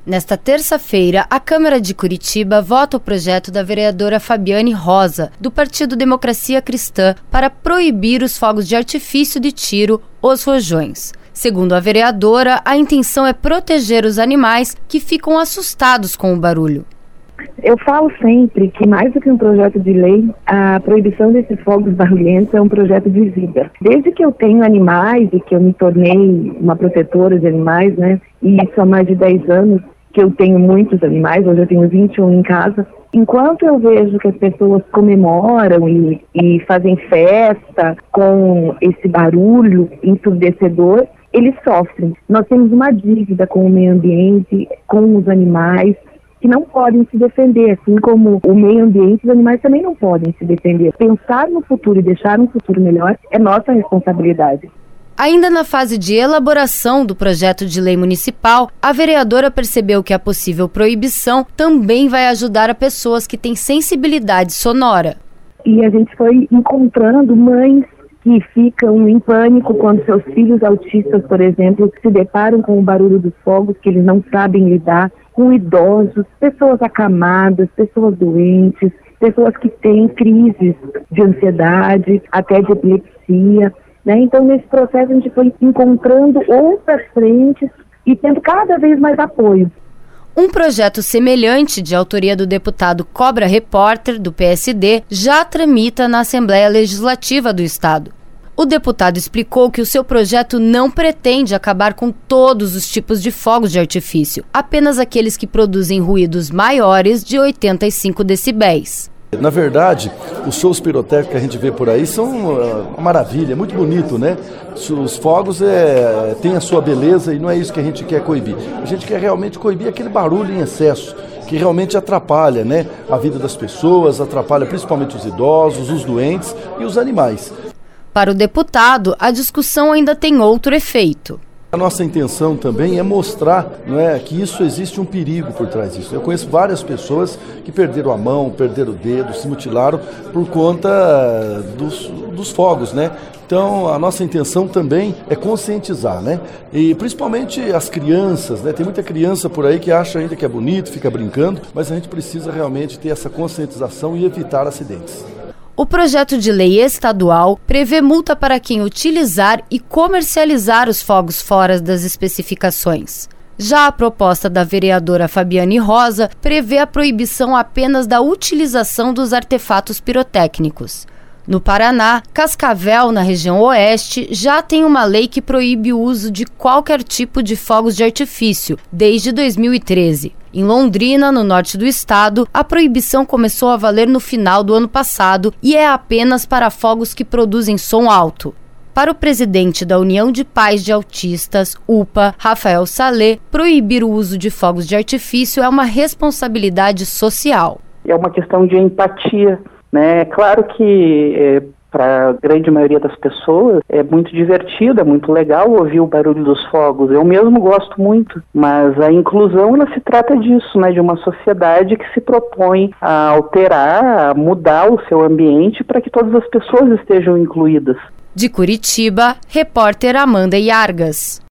Nesta terça-feira, a Câmara de Curitiba vota o projeto da vereadora Fabiane Rosa, do Partido Democracia Cristã, para proibir os fogos de artifício de tiro, os rojões. Segundo a vereadora, a intenção é proteger os animais que ficam assustados com o barulho. Eu falo sempre que, mais do que um projeto de lei, a proibição desses fogos barulhentos é um projeto de vida. Desde que eu tenho animais e que eu me tornei uma protetora de animais, e isso há mais de 10 anos, que eu tenho muitos animais, hoje eu tenho 21 em casa. Enquanto eu vejo que as pessoas comemoram e fazem festa com esse barulho ensurdecedor, eles sofrem. Nós temos uma dívida com o meio ambiente, com os animais, que não podem se defender, assim como o meio ambiente, os animais também não podem se defender. Pensar no futuro e deixar um futuro melhor é nossa responsabilidade. Ainda na fase de elaboração do projeto de lei municipal, a vereadora percebeu que a possível proibição também vai ajudar a pessoas que têm sensibilidade sonora. E a gente foi encontrando mães que ficam em pânico quando seus filhos autistas, por exemplo, se deparam com o barulho dos fogos, que eles não sabem lidar, com idosos, pessoas acamadas, pessoas doentes, pessoas que têm crises de ansiedade, até de epilepsia. Então, nesse processo, a gente foi encontrando outras frentes e tendo cada vez mais apoio. Um projeto semelhante, de autoria do deputado Cobra Repórter, do PSD, já tramita na Assembleia Legislativa do Estado. O deputado explicou que o seu projeto não pretende acabar com todos os tipos de fogos de artifício, apenas aqueles que produzem ruídos maiores de 85 decibéis. Na verdade, os shows pirotécnicos que a gente vê por aí são uma maravilha, é muito bonito, né? Os fogos têm a sua beleza e não é isso que a gente quer coibir. A gente quer realmente coibir aquele barulho em excesso, que realmente atrapalha, a vida das pessoas, atrapalha principalmente os idosos, os doentes e os animais. Para o deputado, a discussão ainda tem outro efeito. A nossa intenção também é mostrar que isso existe um perigo por trás disso. Eu conheço várias pessoas que perderam a mão, perderam o dedo, se mutilaram por conta dos fogos, Então, a nossa intenção também é conscientizar, E principalmente as crianças, Tem muita criança por aí que acha ainda que é bonito, fica brincando, mas a gente precisa realmente ter essa conscientização e evitar acidentes. O projeto de lei estadual prevê multa para quem utilizar e comercializar os fogos fora das especificações. Já a proposta da vereadora Fabiane Rosa prevê a proibição apenas da utilização dos artefatos pirotécnicos. No Paraná, Cascavel, na região oeste, já tem uma lei que proíbe o uso de qualquer tipo de fogos de artifício, desde 2013. Em Londrina, no norte do estado, a proibição começou a valer no final do ano passado e é apenas para fogos que produzem som alto. Para o presidente da União de Pais de Autistas, UPA, Rafael Salé, proibir o uso de fogos de artifício é uma responsabilidade social. É uma questão de empatia. É claro que para a grande maioria das pessoas é muito divertido, é muito legal ouvir o barulho dos fogos. Eu mesmo gosto muito, mas a inclusão ela se trata disso, de uma sociedade que se propõe a alterar, a mudar o seu ambiente para que todas as pessoas estejam incluídas. De Curitiba, repórter Amanda Iargas.